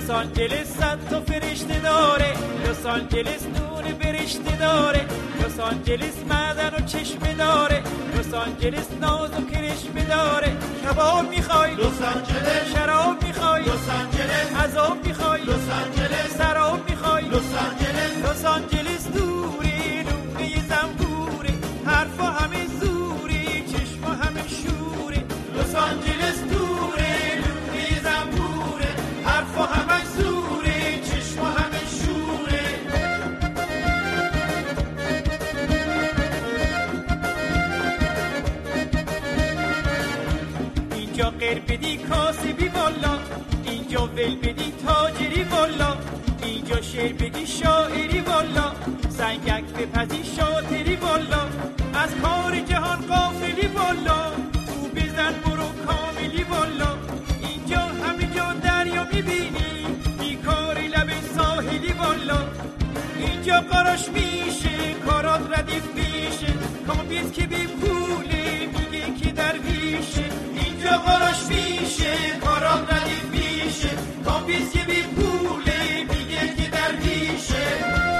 لس آنجلس صد تا فرشته داره، لس آنجلس نور برشته داره، لس آنجلس معدن و چشمه داره، لس آنجلس ناز و کرشمه داره. کباب میخوای لس آنجلس، شراب میخوای لس آنجلس، عذاب میخوای لس آنجلس، سراب میخوای لس آنجلس. لس آنجلس دوره لونه زنبوره، حرفا همه زوره، چشما همه شوره. لس آنجلس دوره لونه زنبوره، حرفا همه زوره، چشما همه شوره. اینجا غیر بدی کاسبی والا، اینجا ول بدی تاجری والا، اینجا شعر بگی شاعری والا، سنگک بپزی شاطری والا، از کار جهان غافلی والا، تو بزن برو کاملی والا. اینجا همه جا دریا میبینی، بیکاری لب ساحلی والا. اینجا قراش میشه کارات ردیف میشه، کامبیز که بی پوله میگه که درویشه. اینجا قراش میشه کارات ردیف میشه، کامبیز که بی پوله میگه که درویشه.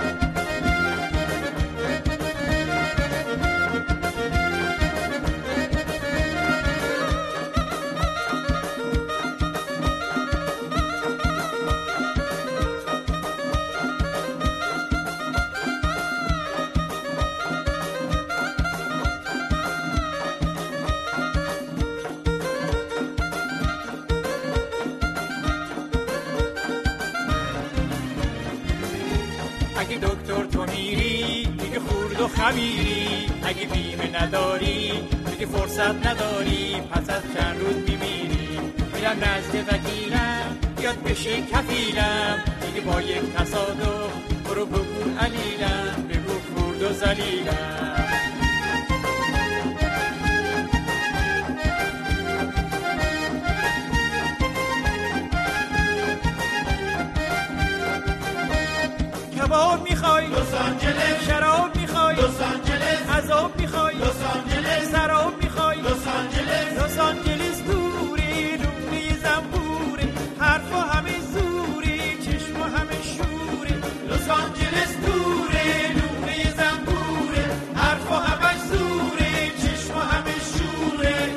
اگه دکتر تو میری میگه خورد و خمیری، اگه بیمه نداری میگه فرصت نداری، پس از چند روز میمیری. میرم نزد وکیلم بیاد بشه کفیلم، میگه با یک تصادف برو بگو علیلم، بگو خورد و ذلیلم. کباب میخوای لس آنجلس، شراب میخوای لس آنجلس، عذاب میخوای لس آنجلس، سراب میخوای لس آنجلس. لس آنجلس دوره لونه زنبوره، حرفا همه زوره، چشما همه شوره. لس آنجلس دوره لونه زنبوره، حرفا همه زوره، چشما همه شوره.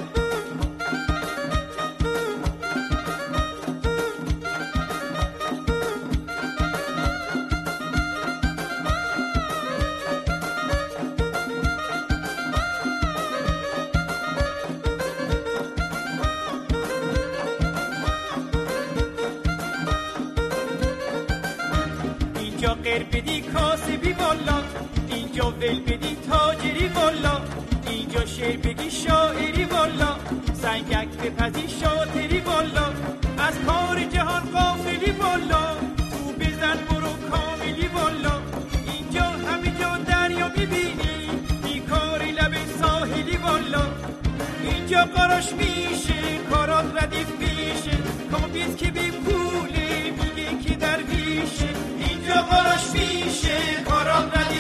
اینجا غیر بدی کاسبی والا، اینجا ول بدی تاجری والا، اینجا شعر بگی شاعری والا، سنگک بپزی شاطری والا، از کار جهان غافلی والا، تو بزن برو کاملی والا. اینجا همه جا دریا میبینی، بیکاری لب ساحلی والا. اینجا قراش میشه کارات ردیف میشه، کامبیز که بی پوله میگه که درویشه. اینجا قراش میشه کارات ردیف